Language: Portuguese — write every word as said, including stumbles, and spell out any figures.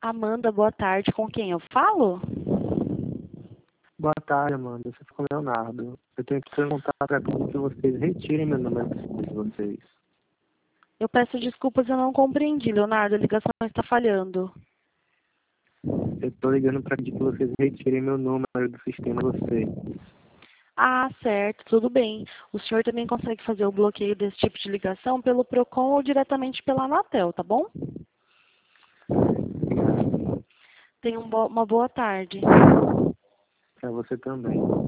Amanda, boa tarde. Com quem eu falo? Boa tarde, Amanda. Você ficou Leonardo. Eu tenho que perguntar para pedir que vocês retirem meu número de vocês. Eu peço desculpas, eu não compreendi, Leonardo. A ligação está falhando. Eu estou ligando para pedir que vocês retirem meu número do sistema de vocês. Ah, certo, tudo bem. O senhor também consegue fazer o bloqueio desse tipo de ligação pelo Procon ou diretamente pela Anatel, tá bom? Obrigado. Tenha um bo- uma boa tarde. Para você também.